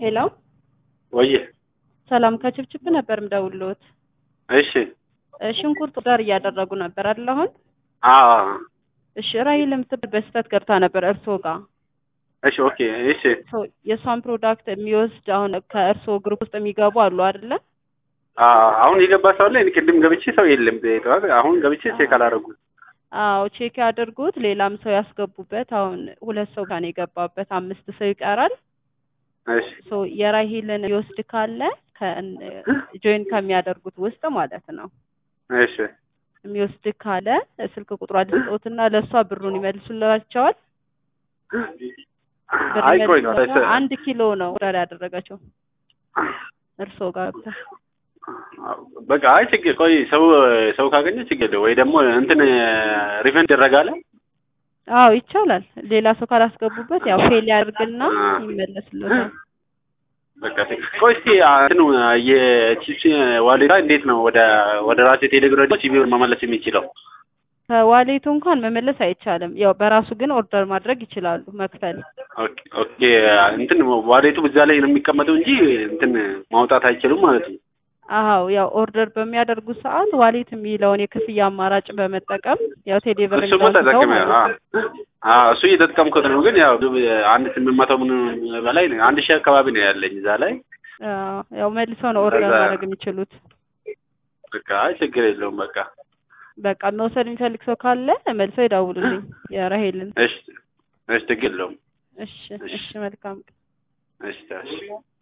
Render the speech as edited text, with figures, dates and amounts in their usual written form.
ሄሎ ወይ ሰላም ከችብችብ ነበር ምደውልሎት። እሺ ሽንኩርት ዳር እያደረጉ ነበር አይደል አሁን? እሺ ራሂል የምትባል በስተት ገብታ ነበር እርሶ ጋር። እሺ ኦኬ እሺ የሷን ፕሮዳክት የሚወስድ አሁን ከእርሶ ግሩፕ ውስጥ የሚገቡ አሉ አይደለ? አሁን የገባ ሰው ላይ ቅድም ገብቼ ሰው የለም። አሁን ገብቼ ቼክ አላደረጉት። አዎ ቼክ ያድርጉት። ሌላም ሰው ያስገቡበት። አሁን 2 ሰው ካን የገባበት 5 ሰው ይቀራል። እሺ የራሂልን ይወስድ ካለ ጆይን ከሚያደርጉት ውስጥ ማለት ነው። እሺ የሚወስድ ካለ ስልክ ቁጥሯ አድርገውትና ለሷ ብሩን ይመልሱላቸዋል። አይ ቆይ ነው 1 ኪሎ ነው ኦርደር ያደረጋቸው እርሶ ጋር። በቃ አይ ችግር ቆይ ሰው ካገኘ ችግር ወይ ደግሞ እንትን ሪፈንድ ይደረጋል። አዎ ይቻላል። ሌላ ሰው ካላስገቡበት ያው ፌል ያድርግና ይመለስልዎታል። በቃ ቆይ እስኪ እንትኑ የቺፕስ ዋሌታ እንዴት ነው ወደ ራሴ ቴሌግራም ሲቪውን መመለስ የሚችለው? ከዋሌቱ እንኳን መመለስ አይቻልም። ያው በራሱ ግን ኦርደር ማድረግ ይችላሉ መክፈል። ኦኬ እንትን ዋሌቱ በዛ ላይ ነው የሚቀመጠው እንጂ እንትን ማውጣት አይችሉም ማለት ነው። አዎ ያው ኦርደር በሚያደርጉ ሰዓት ዋሌት የሚለውን የክፍያ አማራጭ በመጠቀም ያው ቴሌብር እሱ እየተጠቀምኩት ነው። ግን ያው 1800 ምን በላይ 1000 አካባቢ ነው ያለኝ እዛ ላይ። ያው መልሰው ነው ኦርደር ማድረግ የሚችሉት። በቃ ችግር የለውም። በቃ መውሰድ የሚፈልግ ሰው ካለ መልሰው ይደውሉልኝ የራሂልን። እሺ ችግር የለውም። እሺ መልካም። እሺ